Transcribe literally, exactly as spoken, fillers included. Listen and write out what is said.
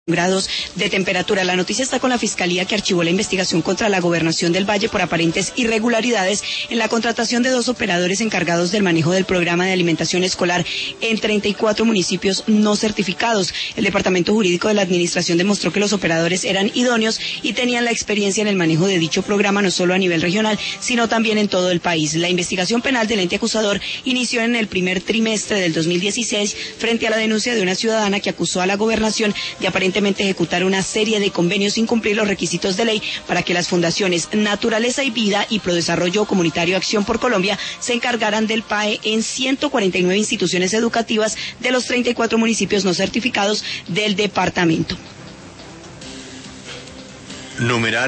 grados de temperatura. La noticia está con la Fiscalía, que archivó la investigación contra la Gobernación del Valle por aparentes irregularidades en la contratación de dos operadores encargados del manejo del programa de alimentación escolar en treinta y cuatro municipios no certificados. El Departamento Jurídico de la Administración demostró que los operadores eran idóneos y tenían la experiencia en el manejo de dicho programa no solo a nivel regional, sino también en todo el país. La investigación penal del ente acusador inició en el primer trimestre del dos mil dieciséis frente a la denuncia de una ciudadana que acusó a la Gobernación de aparentemente ejecutar una serie de convenios sin cumplir los requisitos de ley para que las fundaciones Naturaleza y Vida y Prodesarrollo Comunitario Acción por Colombia se encargaran del P A E en ciento cuarenta y nueve instituciones educativas de los treinta y cuatro municipios no certificados del departamento. Numeral